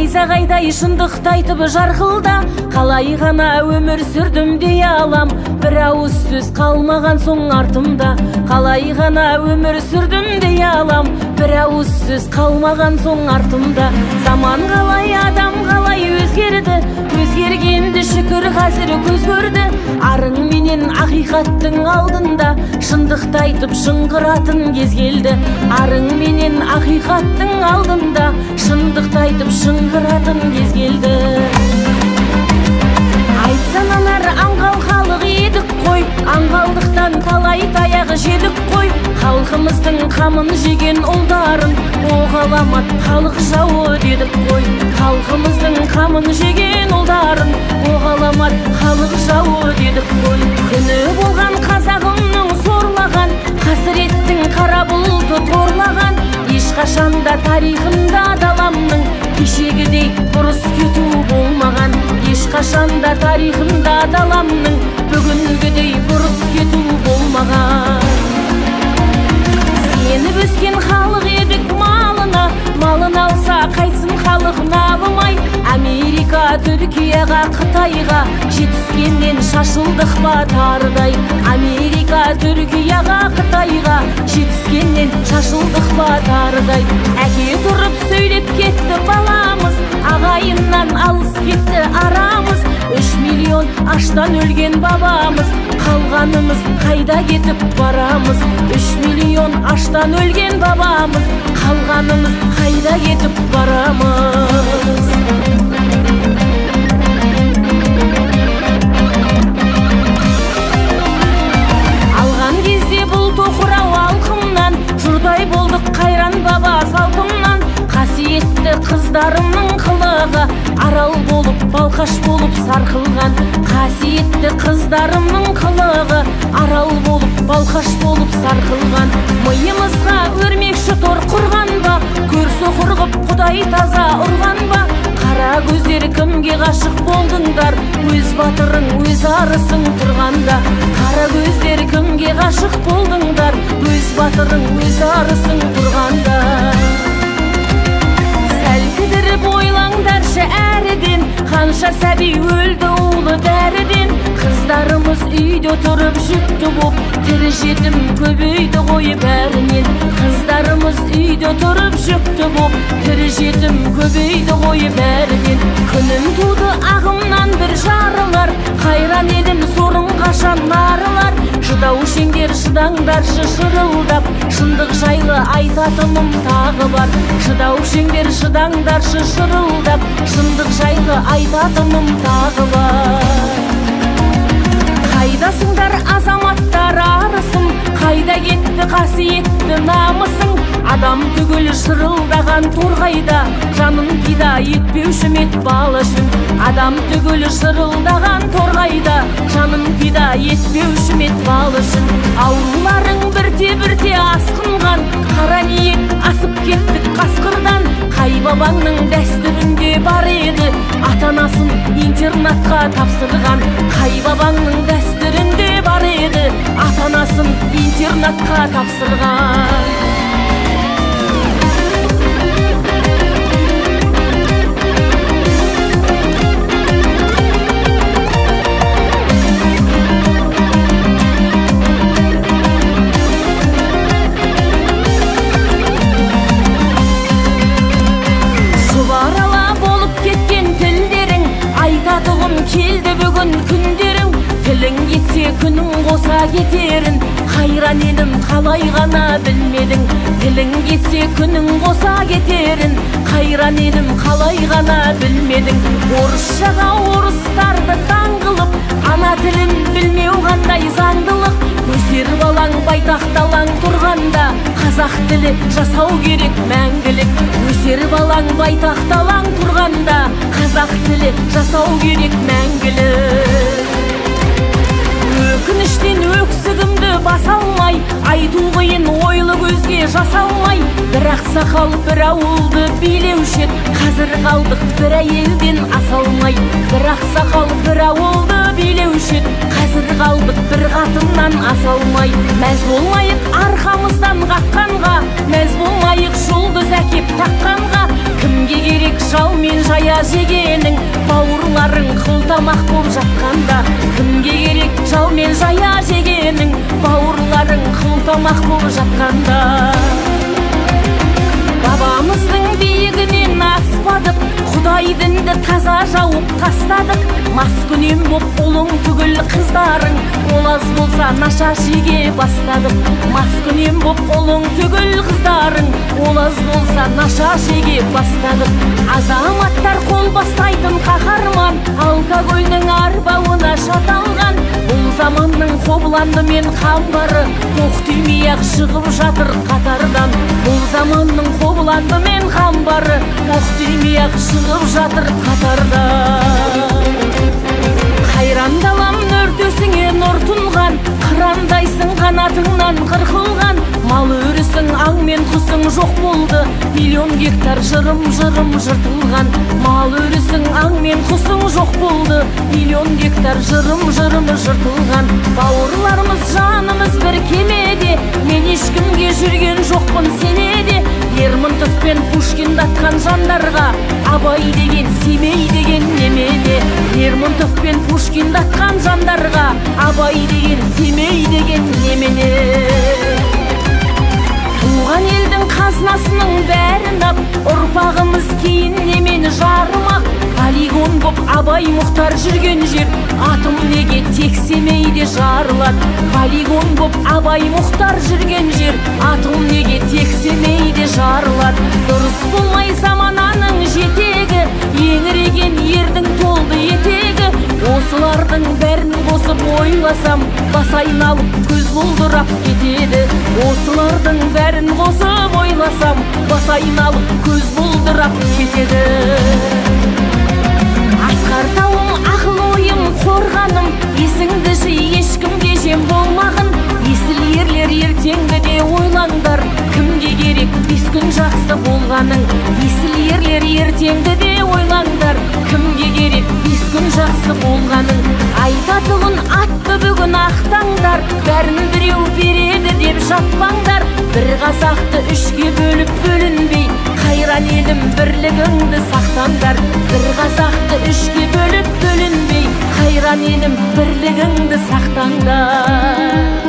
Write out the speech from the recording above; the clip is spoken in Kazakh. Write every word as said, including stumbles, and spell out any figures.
найзағайдай шындықты айтып жарқылда, қалай ғана өмір сүрдім дей алам, бір ауыз сөз қалмаған соң артымда. Қалай ғана өмір сүрдім дей алам, бір ауыз сөз қалмаған соң артымда. Заман қалай, адам қалай өзгерді, өзгергенді шүкір қазір көз көрді. Арың менен ақиқаттың алдында, шындықты айтып шыңғыратын кез келді. Арың менен ақиқаттың алдында, шындықты айтып шыңғыратын кез келді. Айтсан анар аңғал халық едік қой, аңғалдықтан талай таяғы жедік қой. Халқымыздың қамын жеген ұлдарын, о ғаламат халық жауы дедік қой. Халқымыздың қамын жеген ұлдарын, о ғаламат халық жауы дедік қой. Күні болған қазағымның сорлаған, қасіреттің қара бұлты торлаған. Ешқашанда тарихында даламның кешегідей дұрыс кету болмаған. Ешқашанда тарихында даламның бүгінгідей бұрыс кету болмаған. Сеніп өскен халық едік малына, малын алса қайтсын халық набымай. Америка, Түркияға, Қытайға жетіскеннен шашылдық па тарыдай. Америка, Түркияға, Қытайға жетіскеннен шашылдық па тарыдай. Әке тұрып сөйлеп кетті баламыз, ағайыннан алыс кетті арамыз. Үш миллион аштан өлген бабамыз, қалғанымыз қайда кетіп барамыз. Үш миллион аштан өлген бабамыз, қалғанымыз қайда кетіп барамыз. Алған кезде бұл тоқырау алқымнан, жұрдай болдық қайран баба салтымнан. Қасиетті қыздарымның қылығы, арал болып, балқаш болып сарқылған. Қасиетті қыздарымның қылығы, арал болып, балқаш болып сарқылған. Миымызға өрмекші тор құрған ба, көрсе құрғып Құдай таза ұрған ба. Қара көздер кімге ғашық болдыңдар, өз батырың, өз арысың тұрғанда. Қара көздер кімге ғашық болдыңдар, өз батырың, өз арысың тұрғанда. Сәл кідіріп ойлаңдаршы әріден, қанша сәби өлді улы дәріден. Қыздарымыз үйде тұрып жүкті боп, тірі жетім көбейді ғой бәрінен. Қыздарымыз үйде тұрып жүкті боп, тірі жетім көбейді ғой бәрінен. Күнім туды ағымнан бір жарылар, қайран едім сорың қашан нарылар. Шыдау шеңдер шыдаңдаршы шырылдап, шындық жайлы айтатыным тағы бар. Шыдау шеңдер шыдаңдаршы шырылдап, шындық жайлы айтатыным тағы бар. Қайдасыңдар азаматтар арысың, қайда кетті қасиетті намысың. Адам түгіл шырылдаған торғайда, жанын пида етпеуші мет бал үшін. Адам түгіл шырылдаған торғайда, жанын пида етпеуші мет бал үшін. Ауруларың бірте-бірте асқынған, қара ниет асып кеттік қасқырдан. Қай бабаңның дәстүрінде бар еді, ата-анасын интернатқа тапсырған. Қай бабаңның дәстүрінде бар еді, ата-анасын интернатқа тапсырған. Келді бүгін күндерің, тілің кетсе күнің қоса кетерін. Қайран елім қалай ғана білмедің, тілің кетсе күнің қоса кетерін. Қайран елім қалай ғана білмедің. Орысшаға орыстарды таң қылып, ана тілін білмеу қандай заңдылық. Өсер балаң байтақталаң тұрғанда, қазақ тілі жасау керек мәңгілік. Өсер балаң байтақталаң тұрғанда, қазақ тілі жасау керек мәңгілік. Өкініштен өксігімді баса алмай, айту қиын ойлы көзге жасалмай. Бір ақсақал бір ауылды билеуші еді, қазір қалдық бір әйелден аса алмай. Бір ақсақал бір ауылды билеуші еді, қазір қалдық бір қатыннан аса алмай. Мәз болмайық арқамыздан қаққанға, мәз болмайық жұлдыз әкеп таққанға. кімге керек жау мен жая жегенің, бауырларың қылтамақ болып жатқанда. Кімге керек жау мен жая жегенің, бауырларың қылтамақ болып жатқанда. Бабамыздың биігінен аспадық, Құдай дінді таза жауып тастадық. Маскүнем боп ұлың түгіл қыздарың, ол аз болса наша жеге бастадық. Маскүнем боп ұлың түгіл қыздарың, ол аз болса наша жеге бастадық. Азаматтар қол бастайтын қаһарман, алкогольдің арбауына шаталған. Бұл заманның қобыланды мен қамбары, оқ тимей-ақ шығып жатыр қатардан. Бұл заманның қобыланды мен қамбары, оқ тимей-ақ шығып жатыр қатардан. Қайран далам нөртесіңе нұр тұнған, қырандайсың қанатыңнан қырқылған. Мал өрісің аң мен құсың жоқ болды, миллион гектар жырым-жырым жыртылған. Мал өрісің аң мен құсың жоқ болды, миллион гектар жырым-жырым жыртылған. Бауырларымыз жанымыз бір кемеде, мен ешкімге жүрген жоқпын сенеде. Лермонтов пен Пушкинді атқан жандарға Абай деген, Семей деген немене. Лермонтов пен Пушкинді атқан жандарға Абай деген, Семей деген немене. Туған елдің қазынасының бәрін ап, ұрпағымыз кейін немені жарымақ. Полигон боп Абай Мұхтар жүрген жер, атым неге тек Семейде жарылады. Полигон боп Абай Мұхтар жүрген жер, атым неге тек Семейде жарылады. Дұрыс болмай замананың жетегі, еңіреген ердің толды етегі. Осылардың бәрін қосып ойласам, бас айналып көз бұлдырап кетеді. Осылардың бәрін қосып ойласам, бас айналып көз бұлдырап кетеді. Асқар тауым, ақыл ойым, қорғаным, есіңді жи, ешкімге жем болмағын. Есіл ерлер ертеңді де ойлаңдар, кімге керек бес күн жақсы болғаның. Есіл ерлер ертеңді де ойлаңдар, кімге керек бес күн жақсы болғаның. Айтатұғын атты бүгін ақтаңдар, бәрін біреу береді деп жатпаңдар. Бір қазақты үшке бөліп бөлінбей, қайран елім бірлігіңді сақтаңдар. Бір қазақты үшке бөліп бөлінбей, қайран елім бірлігіңді сақтаңдар.